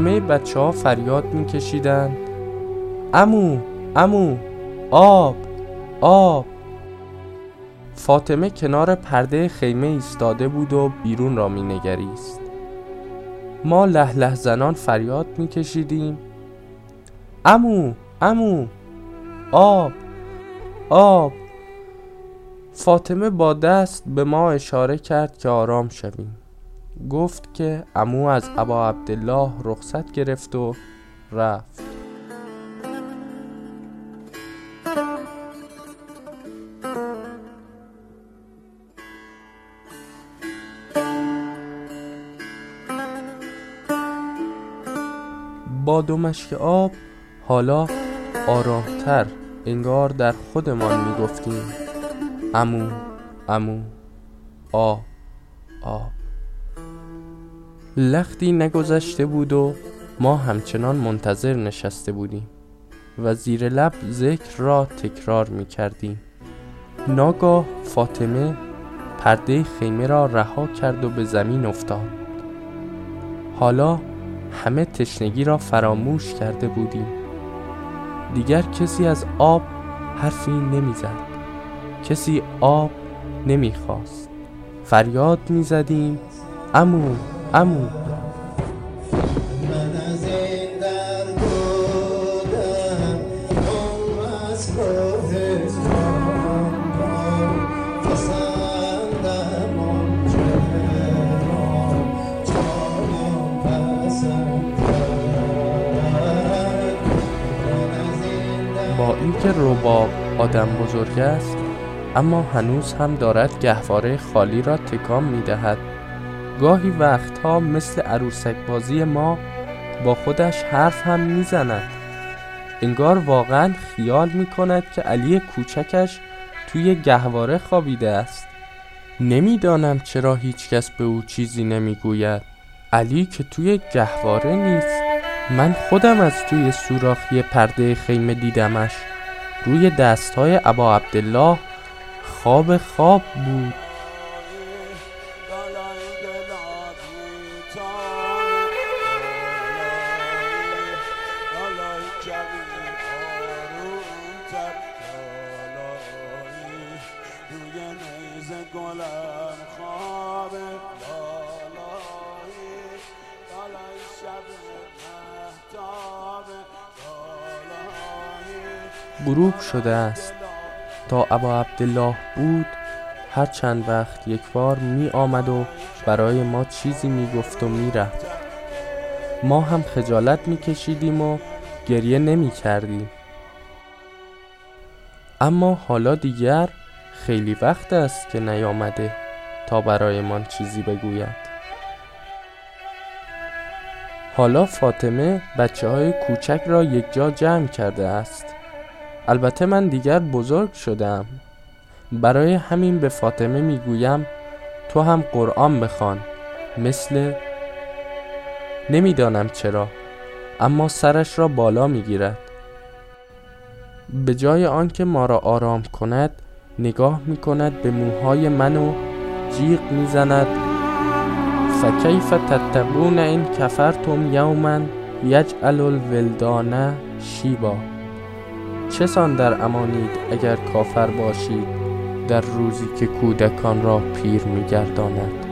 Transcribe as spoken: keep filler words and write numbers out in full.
همه بچه ها فریاد میکشیدند عمو عمو آب آب. فاطمه کنار پرده خیمه ایستاده بود و بیرون را مینگریست. ما له له زنان فریاد میکشیدیم عمو عمو آب آب. فاطمه با دست به ما اشاره کرد که آرام شویم. گفت که عمو از ابا عبدالله رخصت گرفت و رفت. با دو مشک آب حالا آرامتر انگار در خودمان میگفتیم عمو عمو آب آب. لختی نگذشته بود و ما همچنان منتظر نشسته بودیم و زیر لب ذکر را تکرار می کردیم. ناگاه فاطمه پرده خیمه را رها کرد و به زمین افتاد. حالا همه تشنگی را فراموش کرده بودیم. دیگر کسی از آب حرفی نمی زد. کسی آب نمی خواست. فریاد می زدیم عمو عمو. با اینکه رباب آدم بزرگ است، اما هنوز هم دارد گهواره خالی را تکان می دهد. گاهی وقتها مثل عروسک بازی ما با خودش حرف هم می زند. انگار واقعا خیال می کند که علی کوچکش توی گهواره خوابیده است. نمیدانم چرا هیچ کس به او چیزی نمی گوید. علی که توی گهواره نیست. من خودم از توی سوراخی پرده خیمه دیدمش. روی دستهای ابا عبدالله خواب خواب بود. غروب شده است. تا ابا عبدالله بود هر چند وقت یک بار می آمد و برای ما چیزی می گفت و می رفت. ما هم خجالت می کشیدیم و گریه نمی کردیم. اما حالا دیگر خیلی وقت است که نیامده تا برای من چیزی بگوید. حالا فاطمه بچه های کوچک را یک جا جمع کرده است. البته من دیگر بزرگ شدم. برای همین به فاطمه میگویم تو هم قرآن بخوان. مثل نمیدانم چرا، اما سرش را بالا میگیرد. به جای آنکه ما را آرام کند نگاه میکند به موهای من و جیغ میزند فکیف تتقون این کفرتم یوما یجعل الولدان شیبا. چه سان در امانید اگر کافر باشید در روزی که کودکان را پیر می‌گرداند.